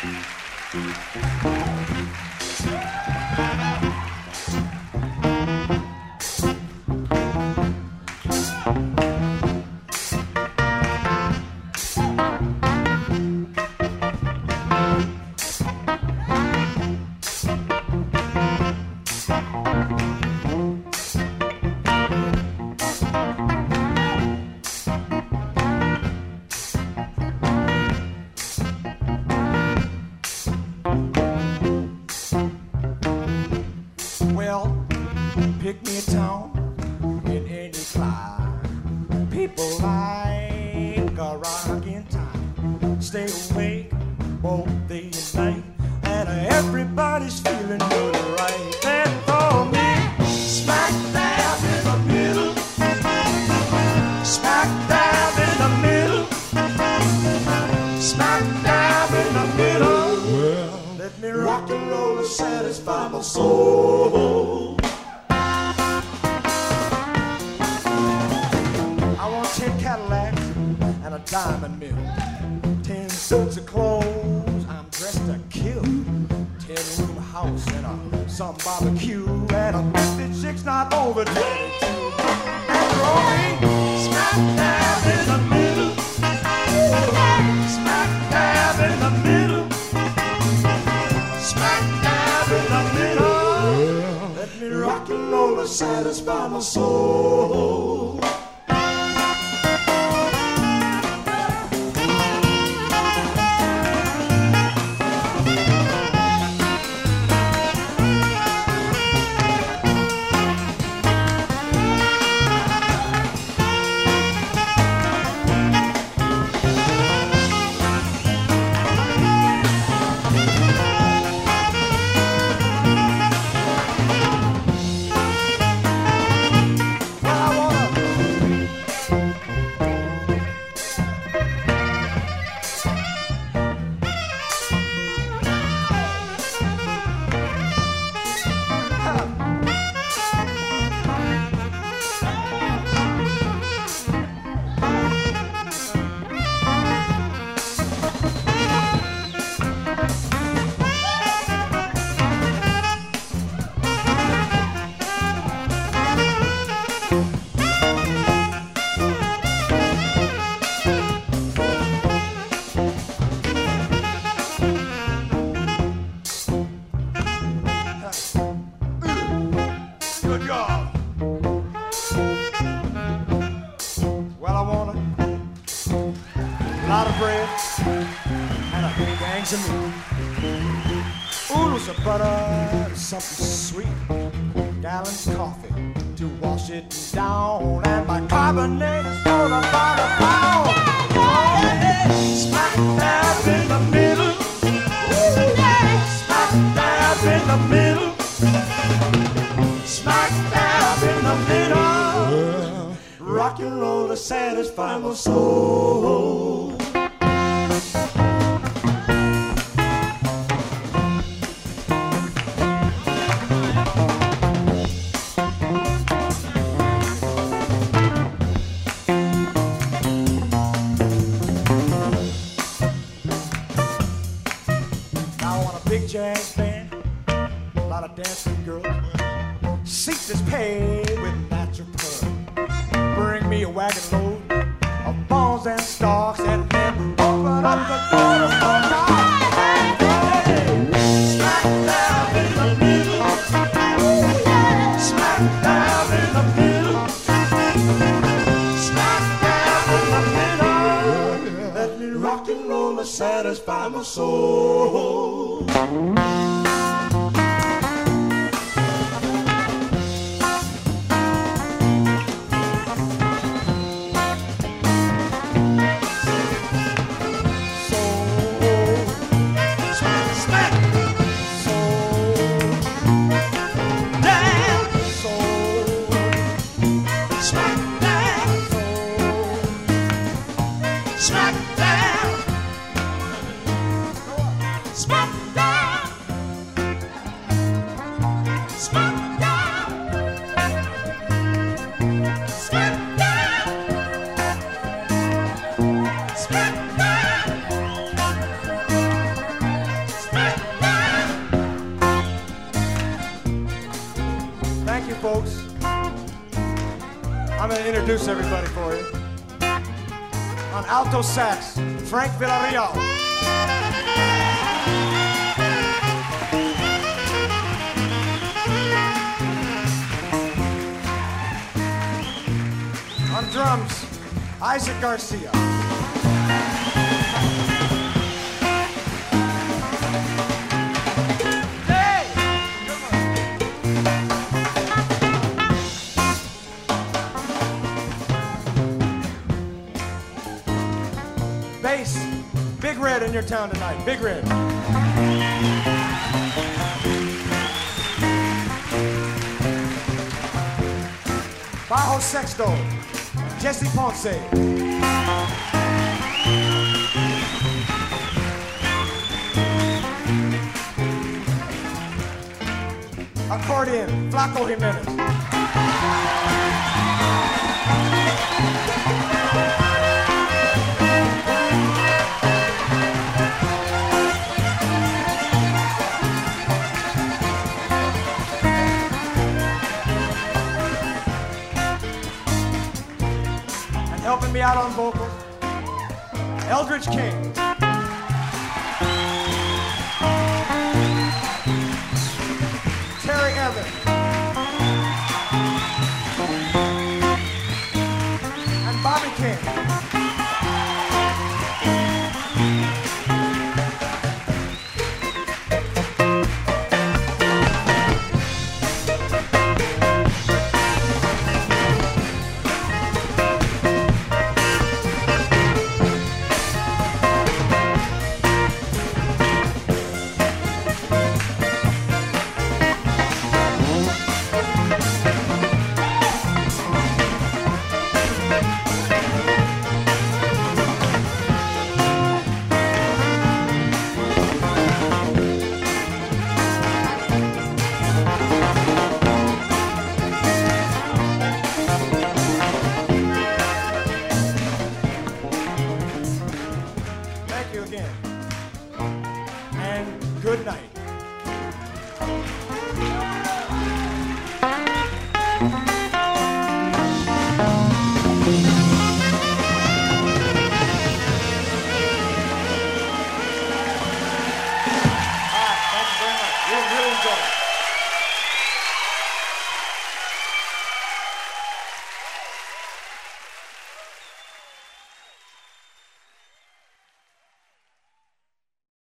Pick me a town in any climb. People like a rockin' time. Stay awake both day and night, and everybody's feeling good right. And for me, smack dab in the middle, smack dab in the middle, smack dab in the middle. Well, let me rock and roll to satisfy my soul. 10 Cadillacs and a diamond mill, 10 suits of clothes, I'm dressed to kill, 10-room house and some barbecue, and a 56 not over 22. And roll me smack dab in the middle, smack dab in the middle, smack dab in the middle. Let me rock and roll to satisfy my soul. Good job. Well, I want a lot of bread and a big gangs of meat. Oodles of butter, something sweet. Gallons of coffee to wash it down, and bicarbonate soda by the pound. Oh, yeah. Smack dab in the middle. Smack dab in the middle. Smack dab in the middle. Rock and roll to satisfy my soul. Now I want a big jazz band, a lot of dancing girls. Seats is paid with natural pearl. Bring me a wagon load of bones and stalks, and then open up the door to my car. Smack dab in the middle. Smack dab in the middle. Smack dab in the middle. Let me rock and roll to satisfy my soul. Smack down, introduce everybody for you. On alto sax, Frank Villarreal. On drums, Isaac Garcia. Bass, Big Red in your town tonight, Big Red. Bajo Sexto, Jesse Ponce. Accordion, Flaco Jimenez. Helping me out on vocals, Eldridge King. Terry Evans. And Bobby King. Thank you again. And good night.